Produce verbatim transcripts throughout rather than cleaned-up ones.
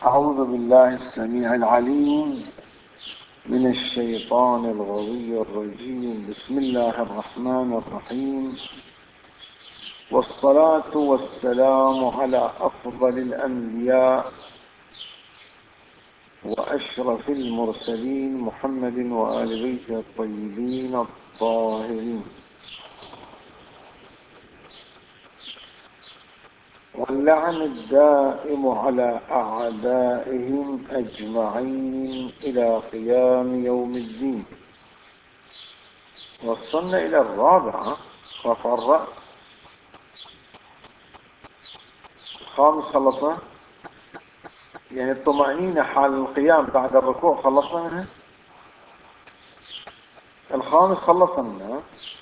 أعوذ بالله السميع العليم من الشيطان الغوي الرجيم. بسم الله الرحمن الرحيم، والصلاة والسلام على أفضل الأنبياء وأشرف المرسلين محمد وآل بيته الطيبين الطاهرين، واللعن الدائم على أعدائهم أجمعين إلى قيام يوم الدين. وصلنا إلى الرابعة، رفع الرأس. الخامس خلصنا، يعني الطمأنينة حال القيام بعد الركوع خلصنا منها. الخامس خلصنا منها.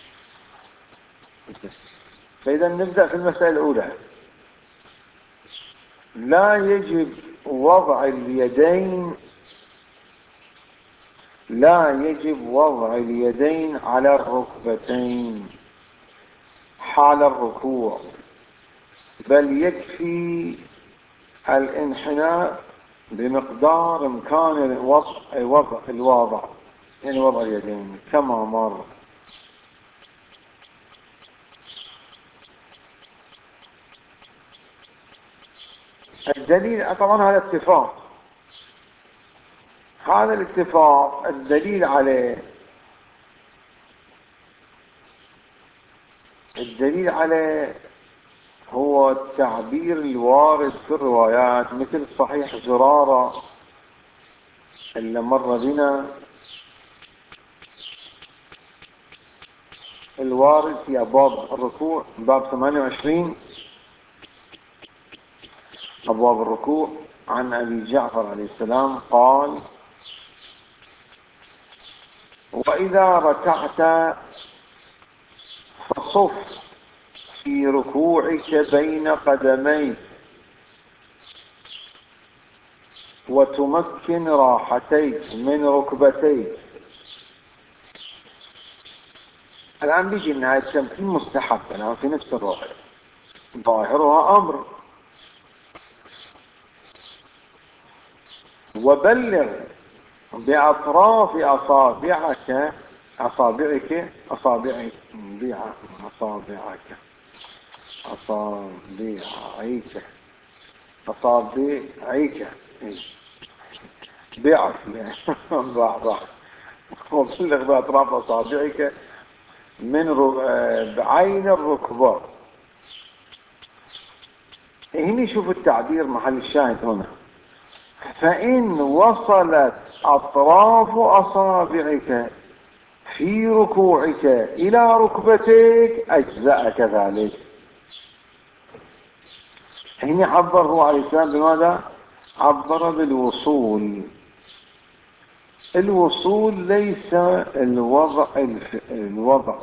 فإذا نبدأ في المسألة الأولى. لا يجب وضع اليدين لا يجب وضع اليدين على الركبتين حال الركوع، بل يكفي الانحناء بمقدار إمكان وضع وضع الواضع، يعني وضع اليدين كما مر. الدليل طبعا هذا اتفاق، هذا الاتفاق الدليل عليه الدليل عليه هو التعبير الوارد في الروايات، مثل صحيح زرارة اللي مر بنا، الوارد في أبواب الركوع باب ثمانية وعشرين أبواب الركوع، عن أبي جعفر عليه السلام قال: وإذا ركعت فصف في ركوعك بين قدميك وتمكن راحتيك من ركبتيك. الآن بيجي إن هذا التمكين مستحب، الآن في نفس الرواية ظاهرها أمر. وبلغ بأطراف أصابعك أصابعك أصابعك أصابعك أصابعك أصابعك ضعف ضعف وبلغ بأطراف أصابعك من بعين الركبة. هنا شوف التعبير محل الشاهد هنا: فإن وصلت أطراف أصابعك في ركوعك إلى ركبتيك أجزأك ذلك. هنا عبر هو عليه السلام بماذا؟ عبر بالوصول. الوصول ليس الوضع الوضع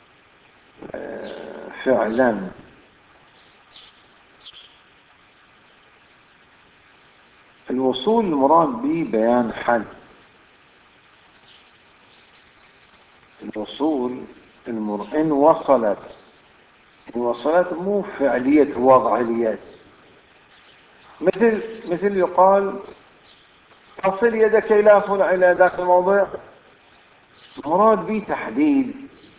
فعلا، الوصول المراد به بيان حل. الوصول المر... إن وصلت إن وصلت مو فعلية وضع اليد، مثل مثل يقال تصل يدك إلى فلع إلى ذاك الموضع، مراد به تحديد.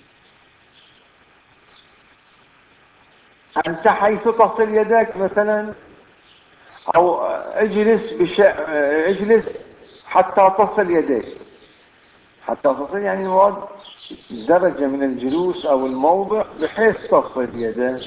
أنت حيث تصل يدك مثلا، أو اجلس بش... اجلس حتى تصل يديك. حتى تصل يعني مراد درجة من الجلوس أو الموضع بحيث تصل يدك.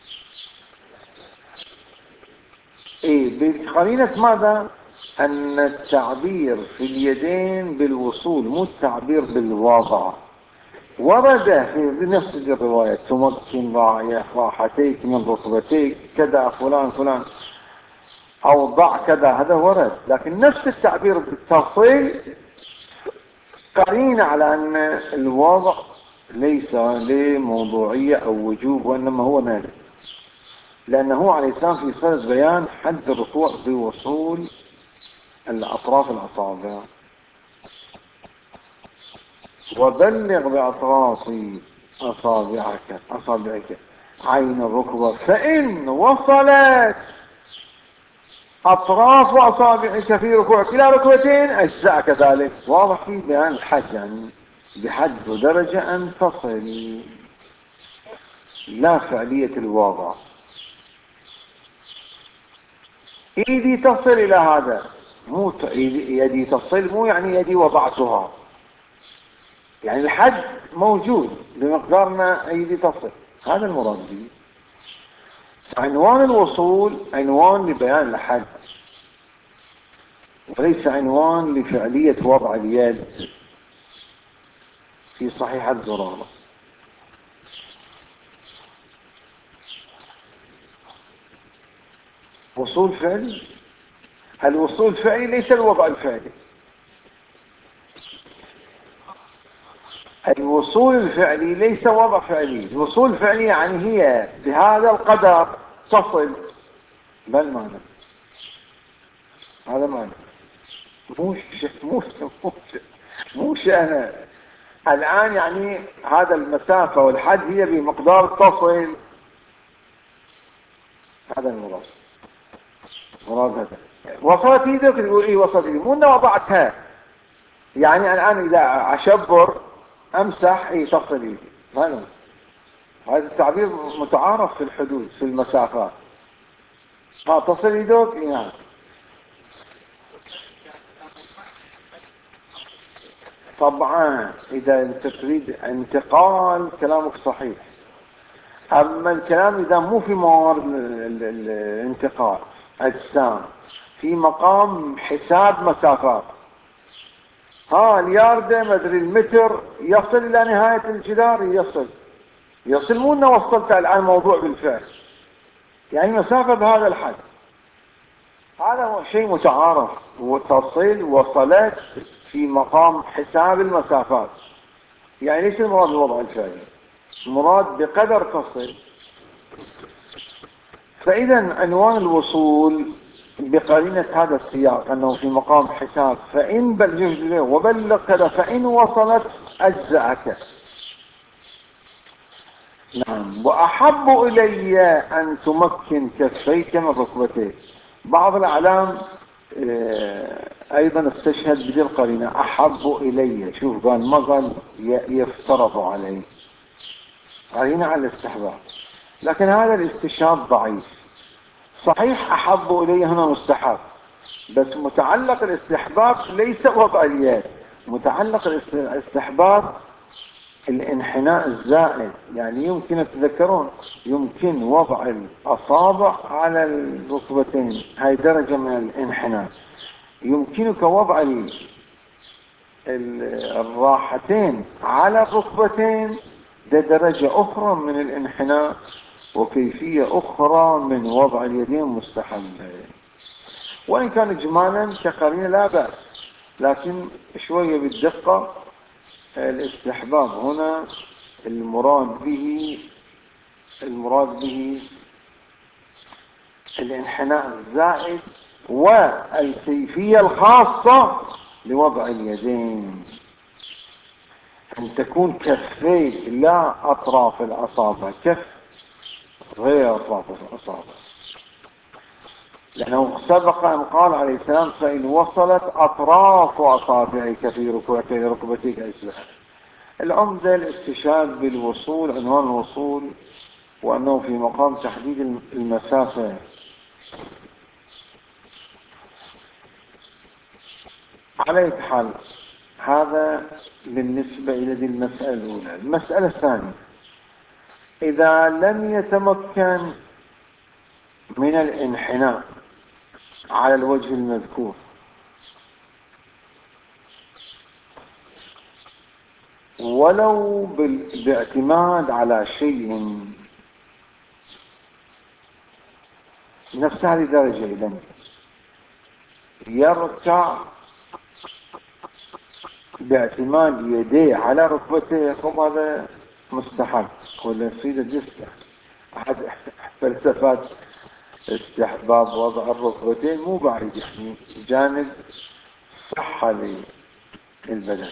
إيه بقرينة ماذا؟ أن التعبير في اليدين بالوصول مو التعبير بالوضع. ورد في نفس الرواية: تمكن راحتيك من ركبتيك كذا فلان فلان، أو ضع كذا، هذا ورد. لكن نفس التعبير بالتصل قرينة على أن الوضع ليس لموضوعية أو وجوب، وإنما هو نادر، لأنه عليه السلام في صدد بيان حد الركوع بوصول الأطراف الأصابع. وبلغ بأطراف أصابعك أصابعك عين الركبة فإن وصلت أطراف أصابعك في ركوعك إلى ركبتين أجزاء كذلك. واضح في بيان الحد، يعني بحد ودرجة أن تصل، لا فعلية الوضع. إيدي تصل إلى هذا، مو ت... يدي تصل، مو يعني يدي وضعتها، يعني الحد موجود بمقدار ما أيدي تصل، هذا المراد به. عنوان الوصول عنوان لبيان الحد، وليس عنوان لفعلية وضع اليد في صحيح الزرارة. وصول فعلي، الوصول الفعلي ليس الوضع الفعلي. الوصول الفعلي ليس وضع فعلي. الوصول الفعلي يعني هي بهذا القدر تصل، بل معنى هذا معنى مو مو مو أنا الآن يعني هذا المسافة والحد هي بمقدار تصل، هذا المراد. مراد هذا وصلت ايدك تقول ايه وصلت ايدك، مو انه وضعتها. يعني الآن إذا أشبر أمسح ايه تصل ايدي، هذا هذا التعبير متعارف في الحدود في المسافات. ها تصل ايدك ايه نعم. طبعا إذا أنت تريد انتقال كلامك صحيح، أما الكلام إذا مو في موارد الانتقال أجسام، في مقام حساب مسافات. ها الياردة مدري المتر يصل إلى نهاية الجدار، يصل يصل مو أنه وصلت الآن موضوع بالفعل، يعني مسافة بهذا الحد، هذا هو شيء متعارف. وتصل وصلت في مقام حساب المسافات، يعني ليس المراد الوضع الفعلي، المراد بقدر تصل. فإذا عنوان الوصول بقرينة هذا السياق أنه في مقام حساب، فإن بلغت له وبلغ كذا فإن وصلت أجزأك. نعم. وأحب إلي أن تمكن كفيك من ركبتيك. بعض الأعلام أيضا استشهد بذي القرينة أحب إلي. شوف قال ما قال يفترض عليه، قرينة على الاستحباب، لكن هذا الاستشهاد ضعيف. صحيح أحب إلي هنا مستحب، بس متعلق الاستحباب ليس وضع اليد، متعلق الاستحباب الانحناء الزائد. يعني يمكن تذكرون يمكن وضع الأصابع على الركبتين، هاي درجة من الانحناء. يمكنك وضع الراحتين على الركبتين، ده درجة أخرى من الانحناء وكيفية أخرى من وضع اليدين مستحبة. وإن كان إجمالا كقرينة لا بأس، لكن شوية بالدقة. الاستحباب هنا المراد به المراد به الانحناء الزائد والكيفية الخاصة لوضع اليدين، أن تكون كفي لا أطراف الأصابع، كف غير أطراف الأصابع. لأنه سبق أن قال عليه السلام فإن وصلت أطراف أصابعك في ركبتك ركبتك أجزاء. العمدة الاستشهاد بالوصول، عنوان الوصول، وأنه في مقام تحديد المسافة. على أي حال هذا بالنسبة إلى دي المسألة الأولى. المسألة الثانية، إذا لم يتمكن من الانحناء على الوجه المذكور ولو باعتماد على شيء نفس هذه الدرجة، إذن يركع باعتماد يديه على ركبته، هذا مستحب ولا يصير جسد. أحد فلسفات استحباب وضع الركبتين مو بعيد، يعني جانب صحة للبدن.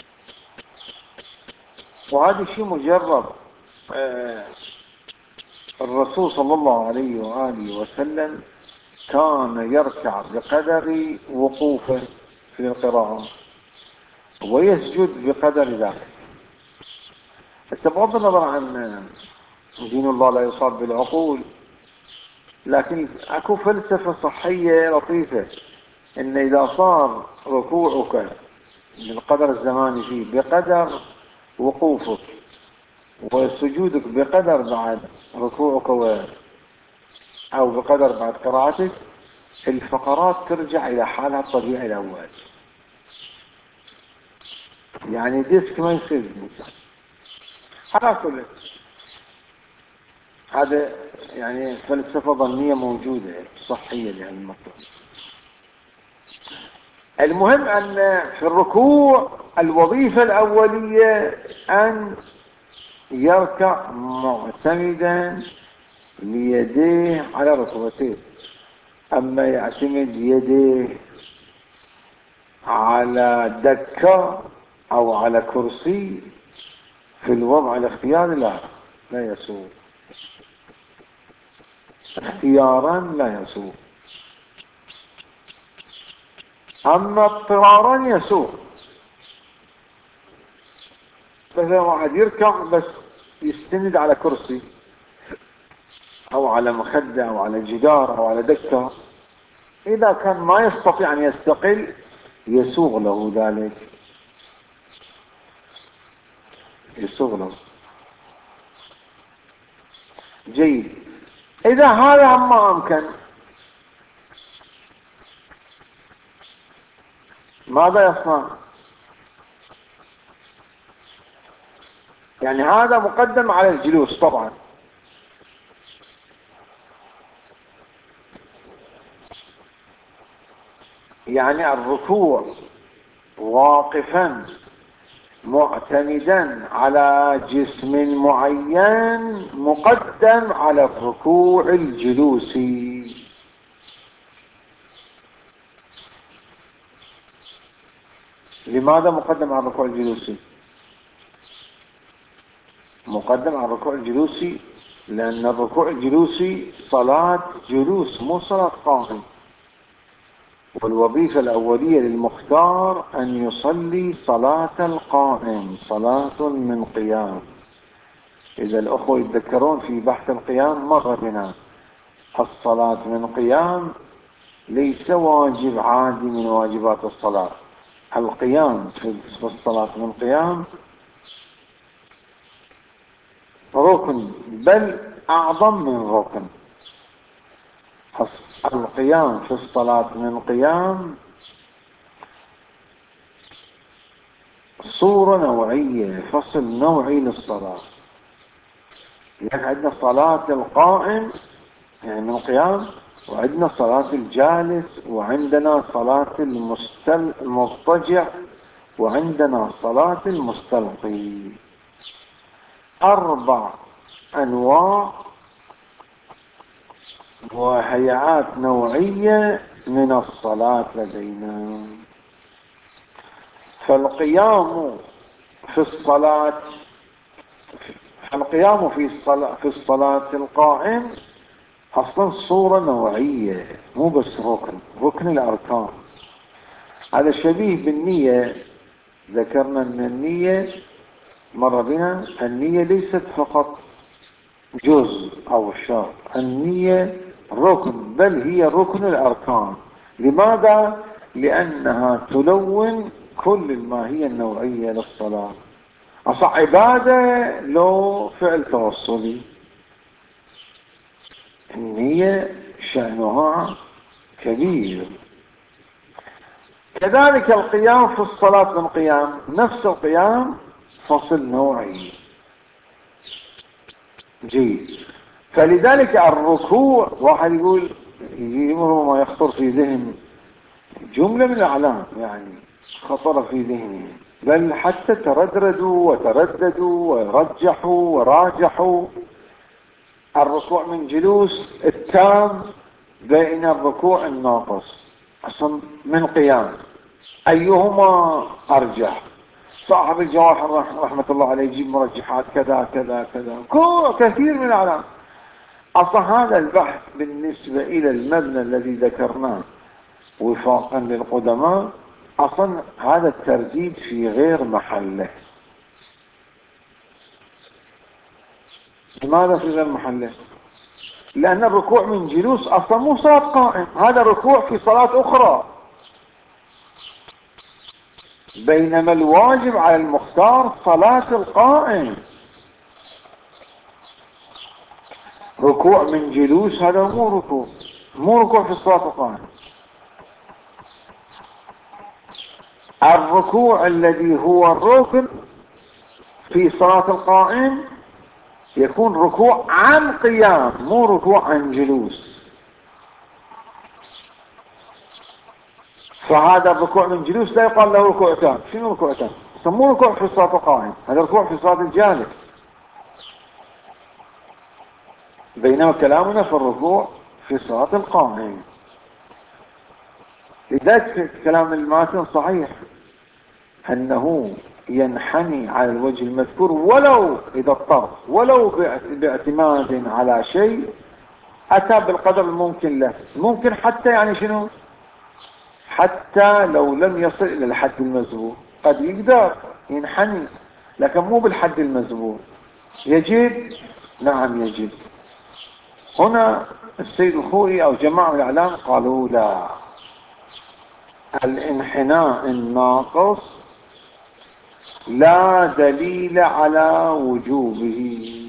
وهذا شيء مجرب. الرسول صلى الله عليه وآله وسلم كان يركع بقدر وقوفه في القراءة ويسجد بقدر ذلك. بس بغض النظر عن دين الله لا يصاب بالعقول، لكن اكو فلسفة صحية لطيفة، ان اذا صار ركوعك بالقدر الزماني فيه بقدر وقوفك وسجودك بقدر بعد ركوعك و... او بقدر بعد قراءتك، الفقرات ترجع الى حالها الطبيعي الاول. يعني ديسك ما يصير الانسان على كل. هذا يعني فلسفة ظنية موجودة صحية لهذا المطلب. المهم أن في الركوع الوظيفة الأولية أن يركع معتمدا ليديه على ركبتيه. أما يعتمد يديه على دكة أو على كرسي في الوضع الاختياري لا لا يسوء، اختيارا لا يسوء. أما اضطرارا يسوء. مثلا واحد يركع بس يستند على كرسي أو على مخدة أو على جدار أو على دكة، إذا كان ما يستطيع أن يستقل يسوغ له ذلك، يسوغ له. جيد. إذا هذا ما أمكن ماذا يصنع؟ يعني هذا مقدم على الجلوس طبعا. يعني الركوع واقفا معتمدا على جسم معين مقدم على الركوع الجلوسي. لماذا مقدم على الركوع الجلوسي؟ مقدم على الركوع الجلوسي لأن الركوع الجلوسي صلاة جلوس مو صلاة قائم، والوظيفة الأولية للمختار أن يصلي صلاة القائم، صلاة من قيام. إذا الأخوة يتذكرون في بحث القيام مر بنا، الصلاة من قيام ليس واجب عادي من واجبات الصلاة. القيام في الصلاة من قيام ركن، بل أعظم من ركن. القيام في الصلاة من قيام صورة نوعية، فصل نوعي للصلاة. يعني عندنا صلاة القائم يعني من القيام، وعندنا صلاة الجالس، وعندنا صلاة المستل... المضطجع، وعندنا صلاة المستلقي. أربع أنواع وهيئات نوعية من الصلاة لدينا. فالقيام في الصلاة القيام في الصلاة في الصلاة القائم أصلا صورة نوعية، مو بس ركن، ركن الأركان. هذا شبيه بالنية. ذكرنا أن النية مر بنا، النية ليست فقط جزء أو شرط، النية ركن، بل هي ركن الأركان. لماذا؟ لأنها تلون كل الماهية النوعية للصلاة. أصح عبادة لو فعل توصلي، النية شأنها كبير. كذلك القيام في الصلاة من قيام، نفس القيام فصل نوعي. جيد. فلذلك الركوع، واحد يقول يمر ما يخطر في ذهن جملة من الأعلام، يعني خطر في ذهني، بل حتى ترددوا وترددوا ورجحوا وراجحوا الركوع من جلوس التام بين الركوع الناقص أصلا من قيام، أيهما أرجح؟ صاحب الجواهر رحمة الله عليه يجيب مرجحات كذا كذا كذا كثير من الأعلام. أصلا هذا البحث بالنسبة إلى المبنى الذي ذكرناه وفاقا للقدماء، أصلا هذا الترديد في غير محله. لماذا في غير محله؟ لأن الركوع من جلوس أصلا مو صلاة قائم، هذا ركوع في صلاة أخرى، بينما الواجب على المختار صلاة القائم. ركوع من جلوس هذا مو ركوع، مو ركوع في الصلاة القائم. الركوع الذي هو الركن في صلاة القائم يكون ركوع عن قيام، مو ركوع عن جلوس. فهذا الركوع من جلوس لا يقال له ركوع تام. شنو ركوع تام؟ سموه ركوع في صلاة القائم، هذا ركوع في صلاة الجالس. بينما كلامنا في الركوع في صلاة القائم. لذلك كلام الماتن صحيح أنه ينحني على الوجه المذكور ولو إذا اضطر، ولو باعتماد على شيء أتى بالقدر الممكن له. ممكن حتى يعني شنو؟ حتى لو لم يصل إلى الحد المذموم قد يقدر ينحني، لكن مو بالحد المذموم. يجب؟ نعم يجب. هنا السيد الخوئي أو جماعة من الإعلام قالوا لا، الانحناء الناقص لا دليل على وجوبه،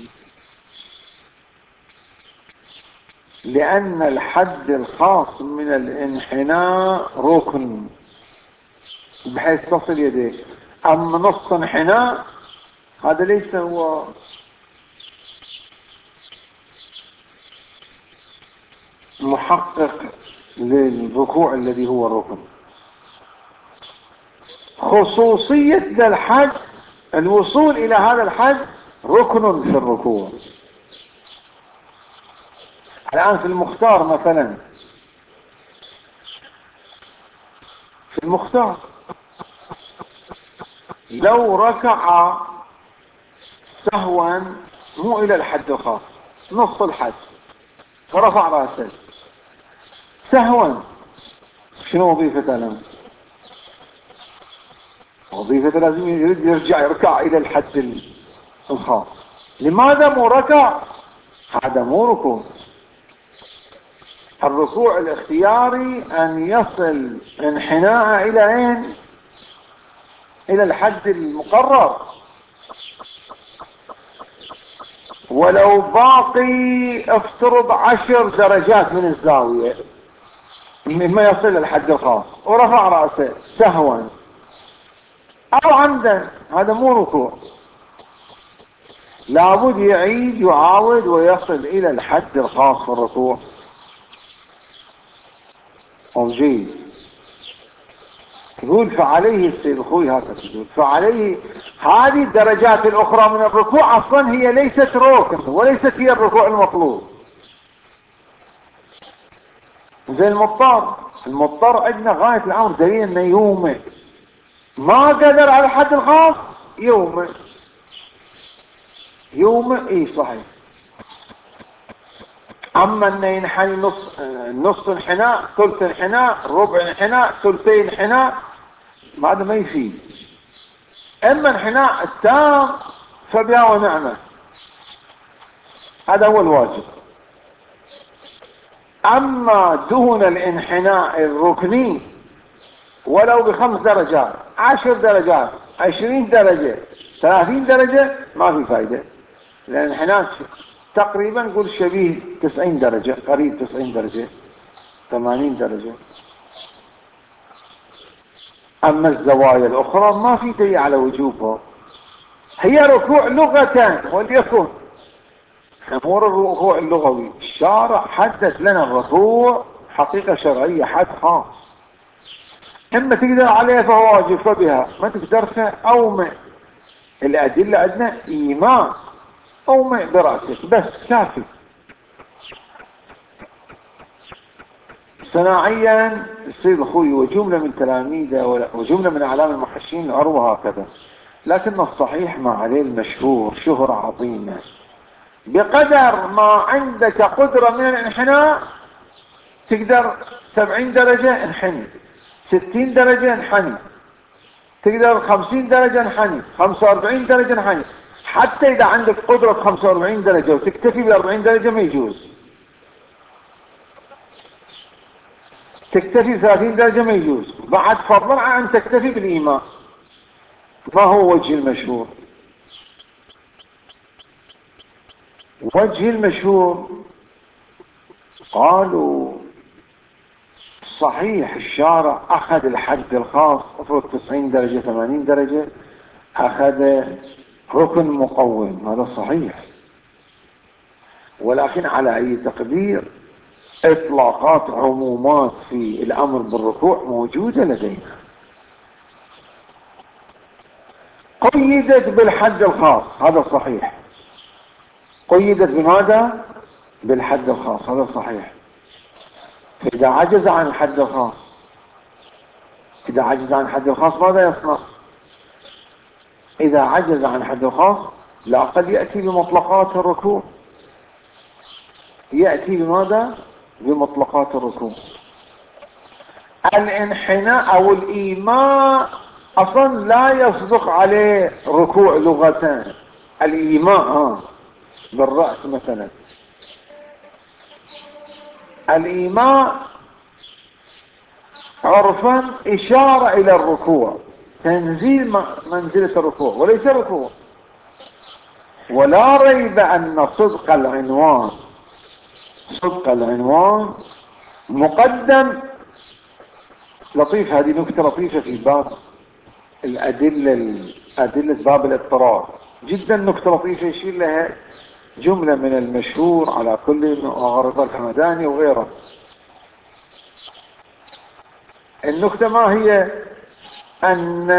لأن الحد الخاص من الانحناء ركن بحيث تصل يديك. أما نص انحناء هذا ليس هو محقق للركوع الذي هو الركن. خصوصية ذا الحد، الوصول إلى هذا الحد ركن في الركوع. الآن في المختار مثلا، في المختار لو ركع سهوا مو إلى الحد الخاص، نص الحد، فرفع رأسه سهوا، شنو وظيفة له؟ وظيفة لازم يرجع يركع إلى الحد الخاص. لماذا مو ركع؟ هذا مو ركوع. الركوع الاختياري أن يصل انحناء إلى أين؟ إلى الحد المقرر، ولو باقي افترض عشر درجات من الزاوية مما يصل الحد الخاص، ورفع رأسه سهوا أو عمدا، هذا مو ركوع. لابد يعيد يعاود ويصل إلى الحد الخاص في الركوع. جيد. يقول فعليه السيد الخوي هكذا يقول فعليه هذه الدرجات الأخرى من الركوع أصلا هي ليست ركن وليست هي الركوع المطلوب. زي المضطر، المضطر عندنا غاية الأمر دليل أنه يومئ ما قدر على الحد الخاص، يومئ يومئ اي صحيح. اما انه ينحني نص نص انحناء، ثلث انحناء، ربع انحناء، ثلثين انحناء، هذا ما يفيد. اما انحناء التام فبها ونعمه، هذا هو الواجب. اما دون الانحناء الركني ولو بخمس درجات، عشر درجات، عشرين درجة، ثلاثين درجة، ما في فايدة، لأن الانحناء تقريبا نقول شبيه تسعين درجة، قريب تسعين درجة، ثمانين درجة. أما الزوايا الأخرى ما في دليل على وجوبها، هي ركوع لغة وليكن. أمور الركوع اللغوي الشارع حدث لنا الركوع حقيقة شرعية حد خاص، إما تقدر عليها فهو واجب فبها، ما تقدرش أومئ. الأدلة عندنا إيماء، أومئ برأسك بس كافي. صناعيا السيد الخوي وجملة من تلاميذه وجملة من أعلام المحشين عروها هكذا، لكن الصحيح ما عليه المشهور شهرة عظيمة بقدر ما عندك قدرة من الانحناء تقدر سبعين درجة انحني، ستين درجة انحني، تقدر خمسين درجة انحني، خمسة واربعين درجة انحني. حتى إذا عندك قدرة خمسة واربعين درجة وتكتفي ب اربعين درجة ما يجوز، تكتفي ثلاثين درجة ما يجوز، بعد فضلا عن أن تكتفي بالإيماء. ما هو وجه المشهور؟ وجه المشهور قالوا صحيح الشارع أخذ الحد الخاص، افرض تسعين درجة ثمانين درجة، أخذ ركن مقوم، هذا صحيح، ولكن على أي تقدير إطلاقات عمومات في الأمر بالركوع موجودة لدينا، قيدت بالحد الخاص، هذا صحيح. قيدت بماذا؟ بالحد الخاص، هذا صحيح. فإذا عجز عن الحد الخاص، إذا عجز عن الحد الخاص ماذا يصنع؟ إذا عجز عن الحد الخاص لا قد يأتي بمطلقات الركوع. يأتي بماذا؟ بمطلقات الركوع. الانحناء أو الإيماء أصلا لا يصدق عليه ركوع لغتان. الإيماء ها بالرأس مثلا، الإيماء عرفا إشارة إلى الركوع، تنزيل منزلة الركوع وليس ركوع. ولا ريب أن صدق العنوان، صدق العنوان مقدم. لطيف، هذه نكتة لطيفة في باب الأدلة، أدلة باب الاضطرار، جدا نكتة لطيفة يشير لها جملة من المشهور على كل غرض الحمداني وغيره. النكتة ما هي؟ أن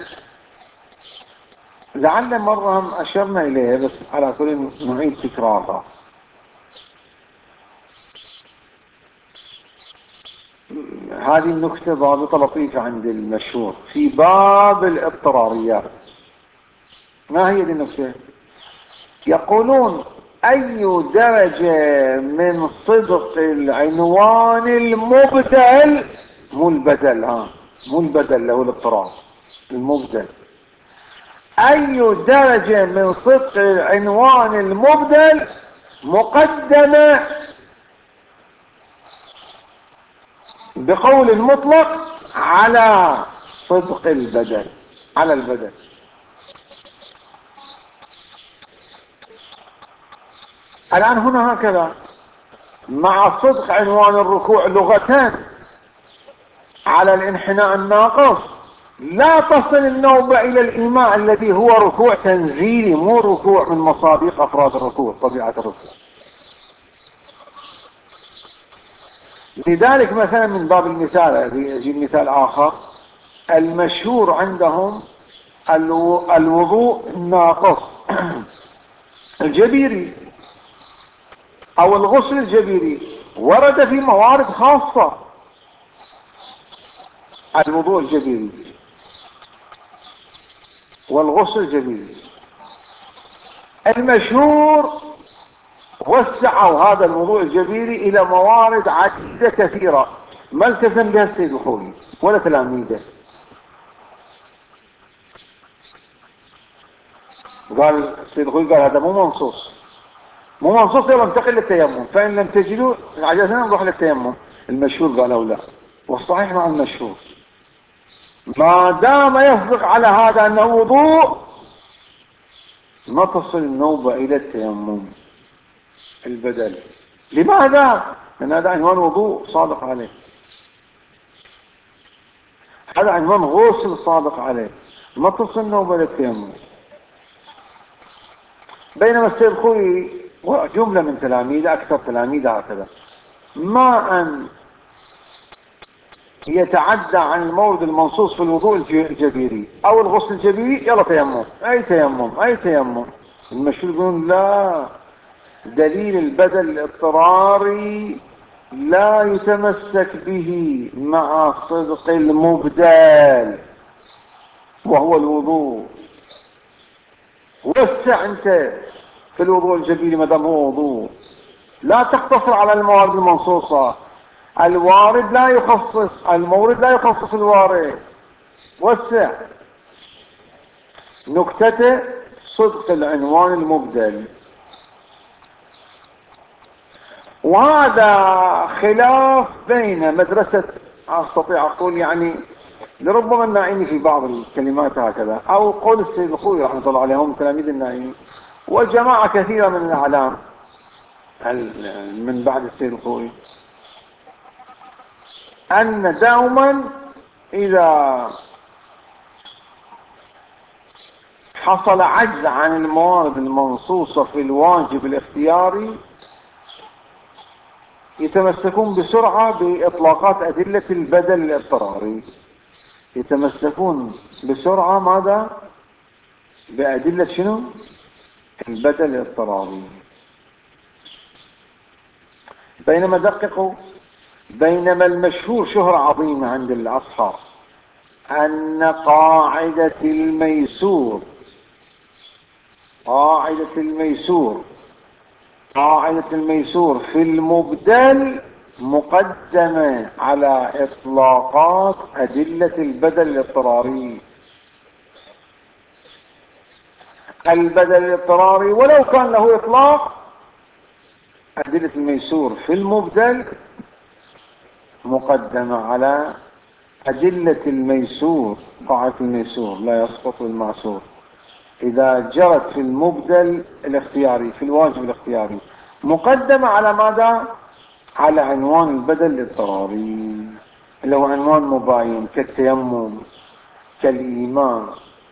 لعل مرة هم أشرنا إليها بس على كل نعيد تكرارها. هذه النكتة ضابطة لطيفة عند المشهور في باب الاضطراريات. ما هي دي النكتة؟ يقولون أي درجة من صدق العنوان المبدل، مو البدل، ها مو البدل له الاضطرار، المبدل. أي درجة من صدق العنوان المبدل مقدمة بقول المطلق على صدق البدل، على البدل. الآن هنا هكذا مع صدق عنوان الركوع لغتان على الانحناء الناقص، لا تصل النوبة إلى الإيماء الذي هو ركوع تنزيلي، مو ركوع من مصادق أفراد الركوع، طبيعة الركوع. لذلك مثلا من باب المثال، يجي مثال آخر، المشهور عندهم الوضوء الناقص الجبيري أو الغسل الجبيري، ورد في موارد خاصة الوضوء الجبيري والغسل الجبيري. المشهور وسعوا هذا الوضوء الجبيري إلى موارد عديدة كثيرة ما التزم بها السيد الخوئي ولا تلاميذه. قال السيد الخوئي قال هذا مو منصوص، مو منصوص، يلا انتقل للتيمم، فإن لم تجدوا عجزنا نروح للتيمم. المشهور قالوا لا، والصحيح مع المشهور ما دام يصدق على هذا أنه وضوء ما تصل النوبة إلى التيمم البدل. لماذا؟ لأن هذا عنوان وضوء صادق عليه، هذا عنوان غسل صادق عليه، ما تصل النوبة إلى التيمم. بينما السيد الخوئي وجملة من تلاميذه، أكثر تلاميذه هكذا، ما أن يتعدى عن المورد المنصوص في الوضوء الجبيري أو الغسل الجبيري يلا تيمم، أي تيمم أي تيمم. المشهور يقولون لا، دليل البدل الاضطراري لا يتمسك به مع صدق المبدل وهو الوضوء. وسع انت في الوضوء الجبيري ما دام هو وضوء. لا تقتصر على الموارد المنصوصة، الوارد لا يخصص المورد، لا يخصص الوارد. وسع. نكتة صدق العنوان المبدل، وهذا خلاف بين مدرسة، أستطيع أقول يعني لربما النائمي في بعض الكلمات هكذا، أو قول السيد الخوي رحمة الله عليهم تلاميذ النائمي، وجماعة كثيرة من الأعلام من بعد السيد الخوي، أن دوما إذا حصل عجز عن الموارد المنصوصة في الواجب الاختياري يتمسكون بسرعة بإطلاقات أدلة البدل الاضطراري. يتمسكون بسرعة ماذا؟ بأدلة شنو؟ البدل الاضطراري. بينما دققوا، بينما المشهور شهرة عظيمة عند الأصحاب أن قاعدة الميسور قاعدة الميسور قاعدة الميسور في المبدل مقدمة على إطلاقات أدلة البدل الاضطراري. البدل الاضطراري ولو كان له إطلاق، أدلة الميسور في المبدل مقدمة على أدلة الميسور. قاعدة الميسور لا يسقط المعسور إذا جرت في المبدل الاختياري في الواجب الاختياري مقدمة على ماذا؟ على عنوان البدل الاضطراري اللي هو عنوان مباين كالتيمم كالإيمان.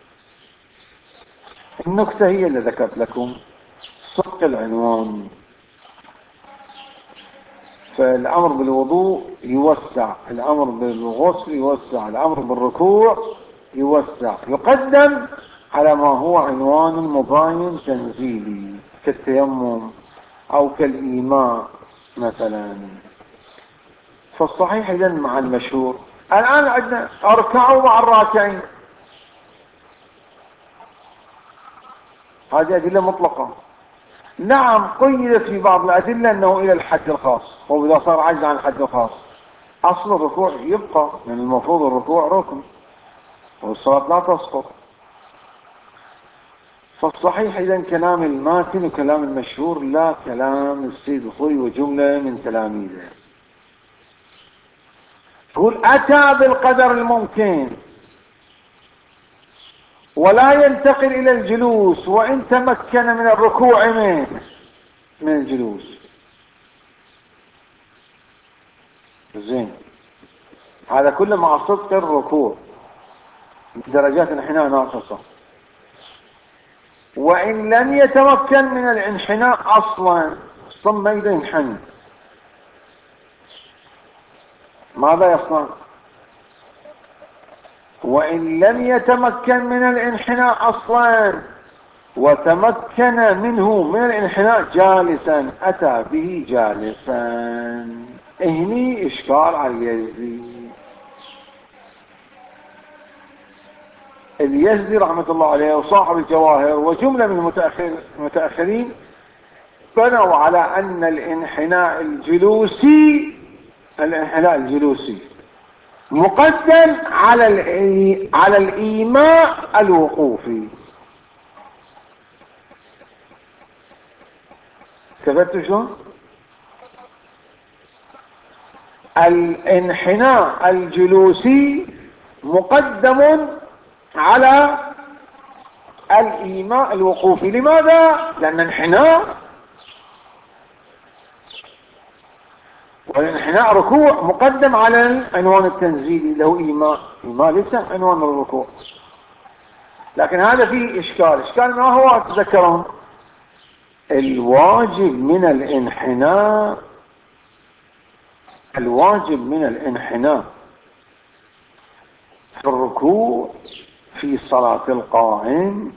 النكتة هي اللي ذكرت لكم صدق العنوان. فالأمر بالوضوء يوسع، الأمر بالغسل يوسع، الأمر بالركوع يوسع، يقدم على ما هو عنوان مباين تنزيلي كالتيمم أو كالإيماء مثلا. فالصحيح إذن مع المشهور. الآن عندنا أركعوا مع الراكعين، هذه أدلة مطلقة. نعم قيدت في بعض الأدلة أنه إلى الحد الخاص، وإذا صار عجز عن الحد الخاص أصل الركوع يبقى، لأن يعني المفروض الركوع ركن والصلاة لا تسقط. فالصحيح إذن كلام الماتن وكلام المشهور لا كلام السيد الخوي وجملة من تلاميذه. يقول أتى بالقدر الممكن ولا ينتقل إلى الجلوس وإن تمكن من الركوع من من الجلوس. زين، هذا كله مع صدق الركوع درجات انحناء ناقصة. وإن لم يتمكن من الانحناء أصلا ثم إذا ينحني ماذا يصنع؟ وإن لم يتمكن من الانحناء أصلا وتمكن منه من الانحناء جالسا أتى به جالسا. هني إشكال على اليزدي. اليزدي رحمة الله عليه وصاحب الجواهر وجملة من المتأخر المتأخرين بنوا على أن الانحناء الجلوسي الانحناء الجلوسي مقدم على على الإيماء الوقوفي. ثبتوا شلون؟ الانحناء الجلوسي مقدم على الإيماء الوقوفي. لماذا؟ لأن انحناء والانحناء ركوع مقدم على العنوان التنزيلي له إيماء. إيماء ليس عنوان الركوع. لكن هذا فيه إشكال. إشكال ما هو؟ تذكرون الواجب من الانحناء الواجب من الانحناء في الركوع في صلاة القائم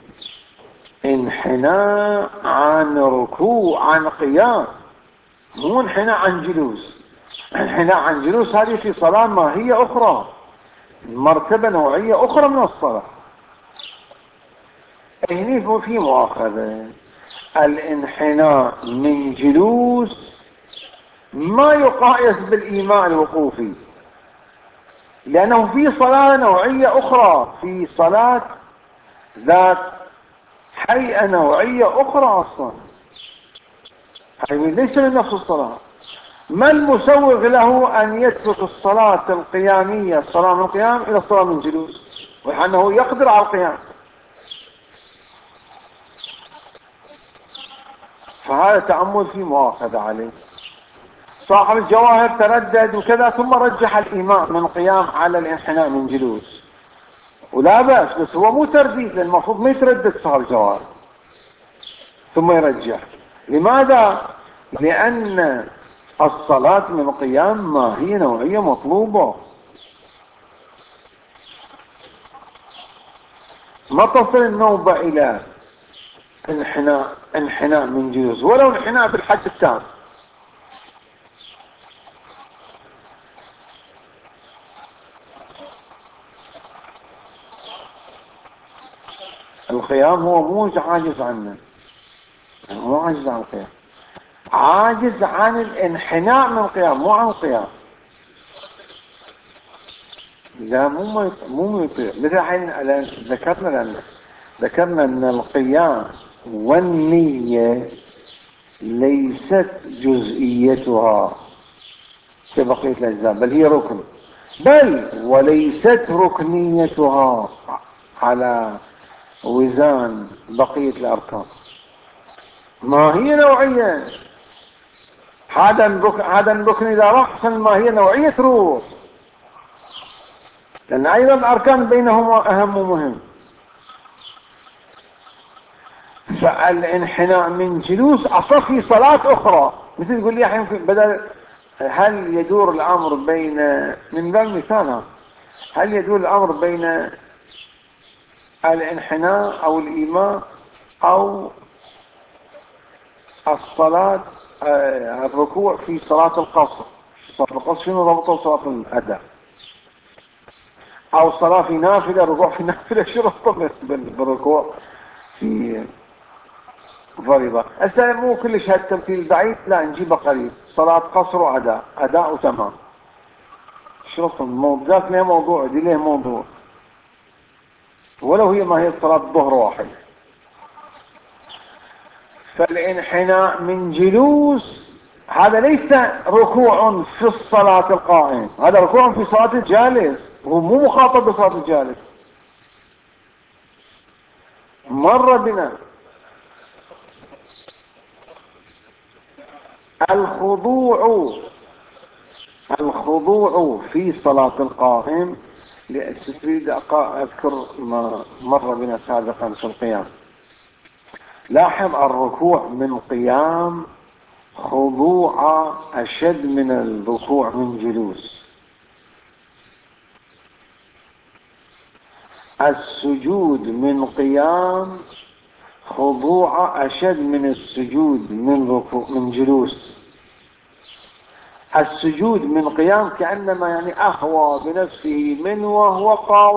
انحناء عن ركوع عن قيام، مو انحناء عن جلوس. انحناء عن جلوس هذه في صلاة ماهية أخرى، مرتبة نوعية أخرى من الصلاة. هني في مؤاخذة. الانحناء من جلوس ما يقايس بالإيماء الوقوفي، لأنه في صلاة نوعية أخرى، في صلاة ذات هيئة نوعية أخرى أصلا، يعني ليس من نفس الصلاة. ما المسوغ له أن يترك الصلاة القيامية، الصلاة من القيام إلى الصلاة من جلوس، وأنه يقدر على القيام؟ فهذا تأمل في مؤاخذة عليه. صاحب الجواهر تردد وكذا، ثم رجح الإيماء من قيام على الانحناء من جلوس، ولا بأس، بس هو مو ترديد، لأن المفروض ما يتردد صاحب الجواهر ثم يرجح. لماذا؟ لأن الصلاة من قيام ما هي نوعية مطلوبة، ما تصل النوبة إلى انحناء انحناء من جلوس، ولو انحناء بالحد التام. القيام هو مو عاجز عنه، مو عاجز عن القيام، عاجز عن الانحناء من القيام، مو عن القيام. لا، مو مو يطيع. مثل حين ذكرنا لأن ذكرنا أن القيام والنية ليست جزئيتها كبقية الأجزاء، بل هي ركن، بل وليست ركنيتها على وزان بقية الأركان. ما هي نوعية، هذا الركن هذا الركن إذا راح ما هي نوعية روح، لأن أيضا الأركان بينهما أهم ومهم. فالانحناء من جلوس أصلا في صلاة أخرى، مثل تقول لي الحين بدل هل يدور الأمر بين، من باب مثال، هل يدور الأمر بين الانحناء أو الإيماء أو الصلاة الركوع في صلاة القصر؟ صلاة القصر فيما ربطه صلاة الأداء، أو صلاة في نافلة، ركوع في نافلة، شو ربطه بالركوع في فريضة؟ أسأل مو كلش هالتمثيل بعيد، لا نجيبه قريب، صلاة قصر وأداء، أداء وتمام، شو ربطه؟ الموضوع له موضوع، دي له موضوع، ولو هي ما هي صلاة الظهر واحد. فالانحناء من جلوس هذا ليس ركوع في الصلاة القائم، هذا ركوع في صلاة الجالس، هو مو مخاطب بصلاة الجالس. مر بنا الخضوع الخضوع في صلاة القائم، لأستريد أذكر ما مر بنا سابقا في القيام. لاحظ الركوع من قيام خضوع أشد من الركوع من جلوس. السجود من قيام خضوع أشد من السجود من ركوع من جلوس. السجود من قيام كأنما يعني أهوى بنفسه من وهو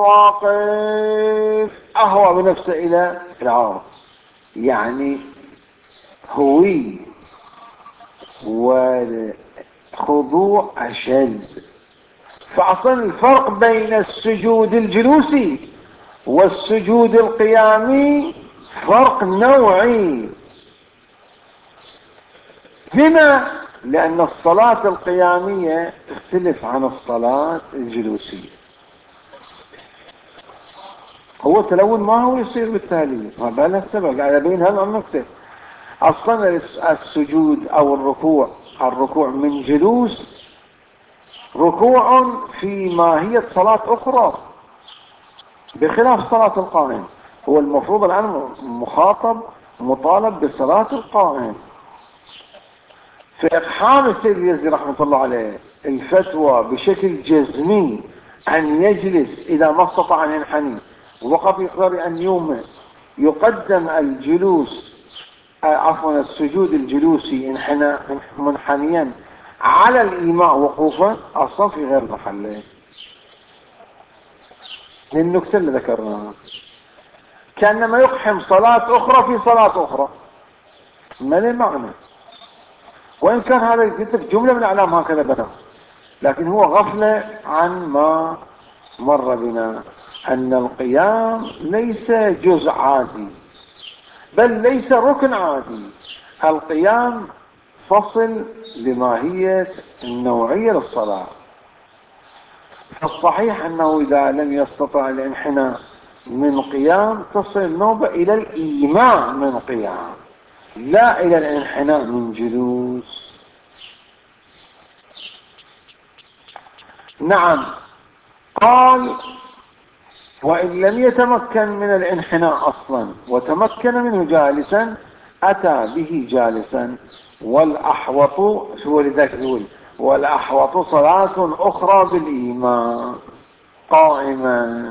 واقف، أهوى بنفسه إلى العرض، يعني هوي وخضوع أشد. فأصلا الفرق بين السجود الجلوسي والسجود القيامي فرق نوعي. لما؟ لأن الصلاة القيامية تختلف عن الصلاة الجلوسية. هو تلون ما هو يصير بالتالي، ما بالك سبب قاعد أبين هذا النقطة. أصلا السجود أو الركوع الركوع من جلوس ركوع في ماهية صلاة أخرى بخلاف صلاة القائم. هو المفروض الآن مخاطب مطالب بصلاة القائم. في إقحام السيد اليزدي رحمة الله عليه الفتوى بشكل جزمي أن يجلس إذا ما استطاع أن ينحني، ووقف يقدر أن يومئ، يقدم الجلوس عفوا السجود الجلوسي منحنيا على الإيماء وقوفا، أصلا في غير محله. للنكتة اللي ذكرناها كأنما يقحم صلاة أخرى في صلاة أخرى. ما له معنى. وإن كان هذا قلت لك جملة من الأعلام هكذا بنى، لكن هو غفلة عن ما مر بنا، أن القيام ليس جزء عادي، بل ليس ركن عادي. القيام فصل لماهية النوعية للصلاة. فالصحيح أنه إذا لم يستطع الانحناء من قيام تصل النوبة إلى الإيماء من قيام، لا إلى الانحناء من جلوس. نعم، قال وإن لم يتمكن من الانحناء أصلا وتمكن منه جالسا أتى به جالسا، والأحوط هو لذلك يقول والأحوط صلاة أخرى بالإيمان قائما.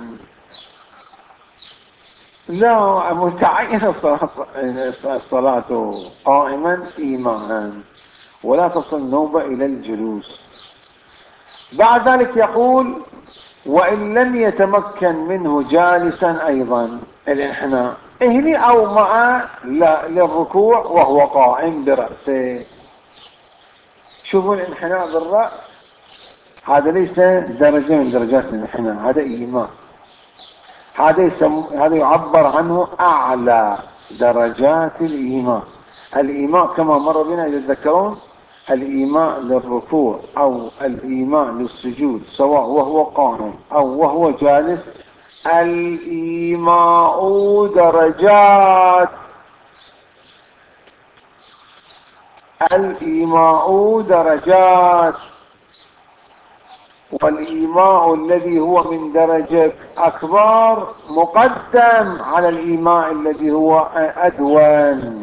لا، متعين الصلاة قائما إيمانا، ولا تصل النوبة إلى الجلوس. بعد ذلك يقول وإن لم يتمكن منه جالسا أيضا الانحناء اهني أو مع لا للركوع وهو قائم برأسه. شوفوا الانحناء بالرأس هذا ليس درجة من درجات الانحناء، هذا إيمان. هذا يسم... هذا يعبر عنه أعلى درجات الإيمان. الإيمان كما مر بنا إذا تذكرون، الإيماء للركوع أو الإيماء للسجود سواء وهو قائم أو وهو جالس، الإيماء درجات. الإيماء درجات، والإيماء الذي هو من درجة أكبر مقدم على الإيماء الذي هو أدون.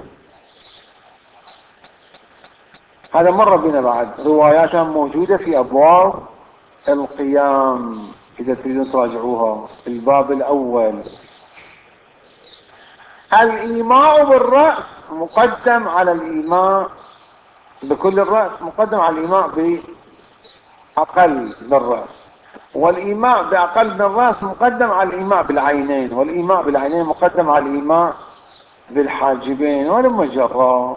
هذا مر بنا بعد، روايات موجودة في أبواب القيام إذا تريدون تراجعوها في الباب الأول. الإيماء بالرأس مقدم على الإيماء بكل الرأس، مقدم على الإيماء بأقل بالرأس، والإيماء بأقل من الرأس مقدم على الإيماء بالعينين، والإيماء بالعينين مقدم على الإيماء بالحاجبين ولما جرى،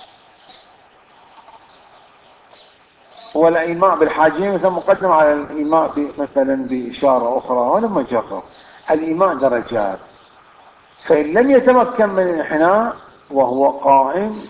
والإيماء بالحاجبين مثلا مقدم على الإيماء مثلا بإشارة أخرى ولما جرى. الإيماء درجات. فإن لم يتمكن من الانحناء وهو قائم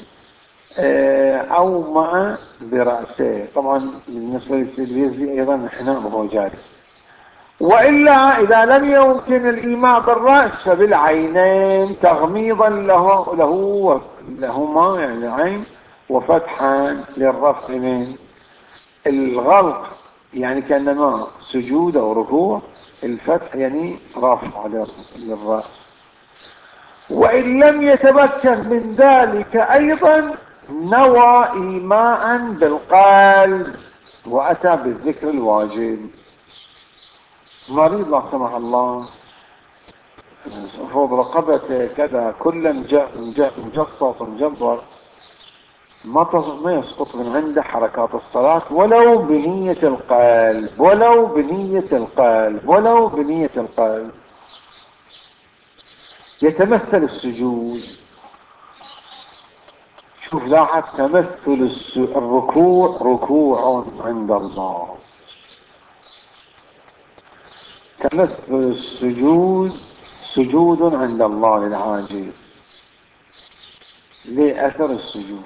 أو مع برأسه، طبعا بالنسبة للسيدي أيضا الانحناء وهو جالس. وإلا إذا لم يمكن الإيماء بالرأس فبالعينين تغميضا له له لهما يعني العين وفتحا للرفع من الغلق، يعني كأنما سجود أو ركوع، الفتح يعني رفع للرأس. وإن لم يتمكن من ذلك أيضا نوى إيماء بالقلب وأتى بالذكر الواجب. مريض لا سمح الله فوق رقبته كذا كل مجصص مجبر، ما يسقط من عنده حركات الصلاة ولو بنية القلب، ولو بنية القلب، ولو بنية القلب. يتمثل السجود، شوف لاحظ، تمثل الركوع ركوع عند الله، تمثل السجود سجود عند الله للعاجز لأثر السجود.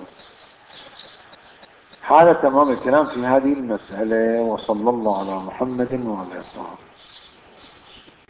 هذا تمام الكلام في هذه المسألة، وصلى الله على محمد وعلى آله.